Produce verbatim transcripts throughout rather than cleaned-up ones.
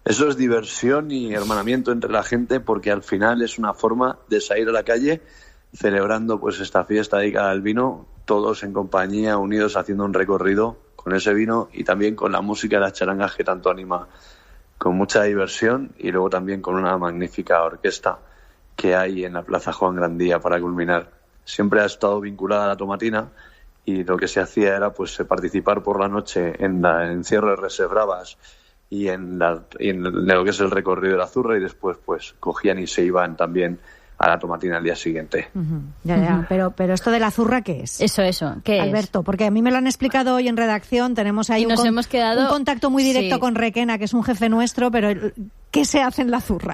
Eso es diversión y hermanamiento entre la gente, porque al final es una forma de salir a la calle celebrando pues esta fiesta dedicada al vino, todos en compañía, unidos, haciendo un recorrido con ese vino y también con la música de las charangas que tanto anima, con mucha diversión, y luego también con una magnífica orquesta que hay en la Plaza Juan Grandía para culminar. Siempre ha estado vinculada a la Tomatina y lo que se hacía era pues participar por la noche en la- el encierro de Reses Bravas y en, la, y en lo que es el recorrido de la Zurra, y después pues cogían y se iban también a la Tomatina al día siguiente. Uh-huh. Ya, ya. Uh-huh. Pero, pero esto de la Zurra, ¿qué es? Eso, eso. ¿Qué Alberto, es? porque a mí me lo han explicado hoy en redacción. Tenemos ahí y un, nos con, hemos quedado... un contacto muy directo sí. con Requena, que es un jefe nuestro, pero ¿qué se hace en la Zurra?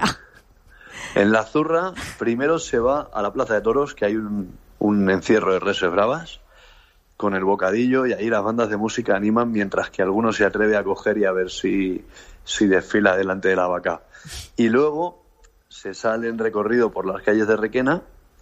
En la Zurra, primero se va a la Plaza de Toros, que hay un, un encierro de Reses Bravas, con el bocadillo, y ahí las bandas de música animan, mientras que alguno se atreve a coger y a ver si, si desfila delante de la vaca. Y luego se sale en recorrido por las calles de Requena,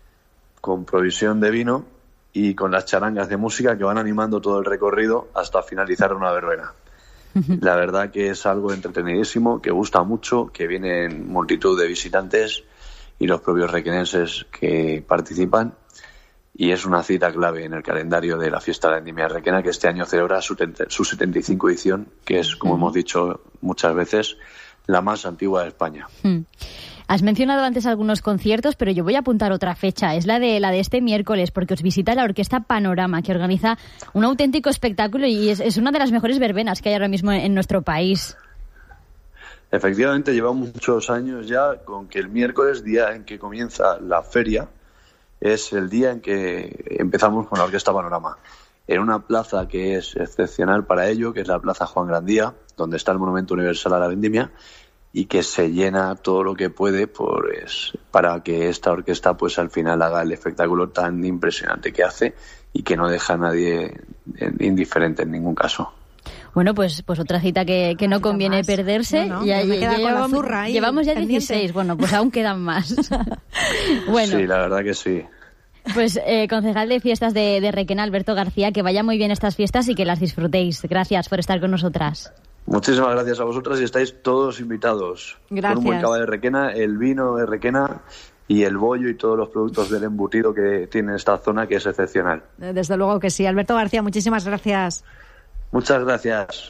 con provisión de vino y con las charangas de música que van animando todo el recorrido hasta finalizar una verbena. La verdad que es algo entretenidísimo, que gusta mucho, que vienen multitud de visitantes y los propios requenenses que participan, y es una cita clave en el calendario de la fiesta de la Vendimia de Requena, que este año celebra su, su setenta y cinco edición, que es, como uh-huh. hemos dicho muchas veces, la más antigua de España. Uh-huh. Has mencionado antes algunos conciertos, pero yo voy a apuntar otra fecha. Es la de la de este miércoles, porque os visita la Orquesta Panorama, que organiza un auténtico espectáculo y es, es una de las mejores verbenas que hay ahora mismo en, en nuestro país. Efectivamente, llevamos muchos años ya con que el miércoles, día en que comienza la feria, es el día en que empezamos con la Orquesta Panorama, en una plaza que es excepcional para ello, que es la Plaza Juan Grandía, donde está el Monumento Universal a la Vendimia, y que se llena todo lo que puede pues, para que esta orquesta pues al final haga el espectáculo tan impresionante que hace y que no deja a nadie indiferente en ningún caso. Bueno, pues pues otra cita que, que no conviene más. perderse. No, no, ya, me ya, ya llevamos, la zurra ahí, llevamos ya pendiente. dieciséis, bueno, pues aún quedan más. Bueno. Sí, la verdad que sí. Pues eh, concejal de fiestas de, de Requena, Alberto García, que vaya muy bien estas fiestas y que las disfrutéis. Gracias por estar con nosotras. Muchísimas gracias a vosotras y estáis todos invitados. Gracias. Con un buen cava de Requena, el vino de Requena y el bollo y todos los productos del embutido que tiene esta zona, que es excepcional. Desde luego que sí. Alberto García, muchísimas gracias. Muchas gracias.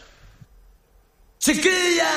¡Chiquilla!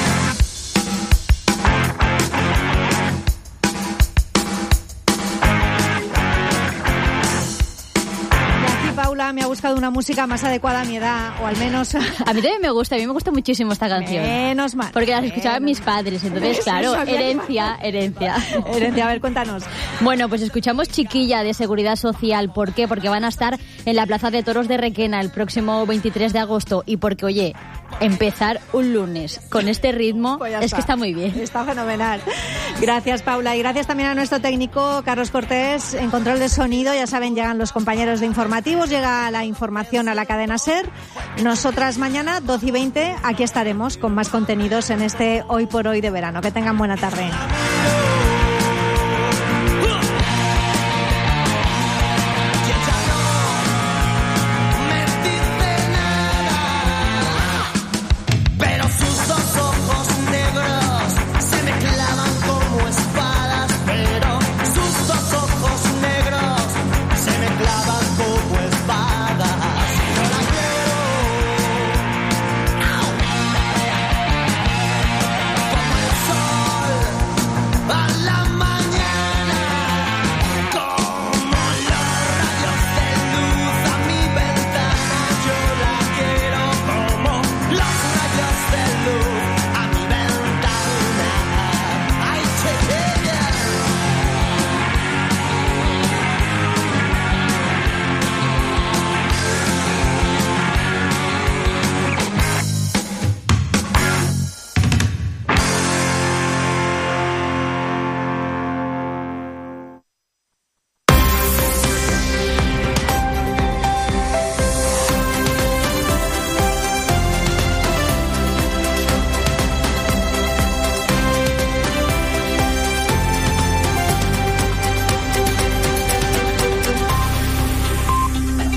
Paula me ha buscado una música más adecuada a mi edad, o al menos... A mí también me gusta, a mí me gusta muchísimo esta canción. Menos mal. Porque las escuchaban mis padres, entonces, claro, herencia, herencia. Herencia, a ver, cuéntanos. Bueno, pues escuchamos Chiquilla de Seguridad Social. ¿Por qué? Porque van a estar en la Plaza de Toros de Requena el próximo veintitrés de agosto y porque, oye, empezar un lunes con este ritmo pues es está. que está muy bien. Está fenomenal. Gracias, Paula, y gracias también a nuestro técnico Carlos Cortés en control de sonido. Ya saben, llegan los compañeros de informativos, llega la información a la cadena SER. Nosotras mañana, doce y veinte, aquí estaremos con más contenidos en este Hoy por Hoy de verano. Que tengan buena tarde.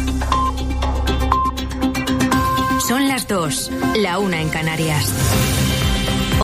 Son las dos, la una en Canarias.